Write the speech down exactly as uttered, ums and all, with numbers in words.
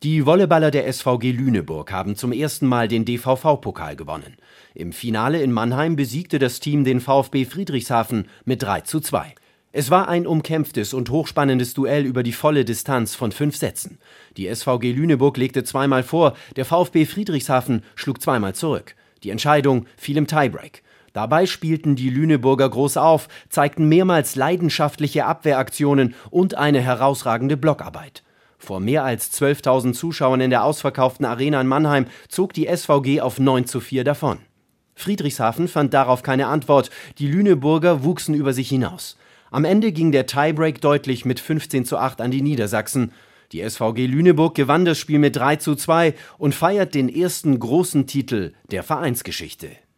Die Volleyballer der S V G Lüneburg haben zum ersten Mal den D V V-Pokal gewonnen. Im Finale in Mannheim besiegte das Team den VfB Friedrichshafen mit drei zu zwei. Es war ein umkämpftes und hochspannendes Duell über die volle Distanz von fünf Sätzen. Die S V G Lüneburg legte zweimal vor, der VfB Friedrichshafen schlug zweimal zurück. Die Entscheidung fiel im Tiebreak. Dabei spielten die Lüneburger groß auf, zeigten mehrmals leidenschaftliche Abwehraktionen und eine herausragende Blockarbeit. Vor mehr als zwölftausend Zuschauern in der ausverkauften Arena in Mannheim zog die S V G auf neun zu vier davon. Friedrichshafen fand darauf keine Antwort, die Lüneburger wuchsen über sich hinaus. Am Ende ging der Tiebreak deutlich mit fünfzehn zu acht an die Niedersachsen. Die S V G Lüneburg gewann das Spiel mit drei zu zwei und feiert den ersten großen Titel der Vereinsgeschichte.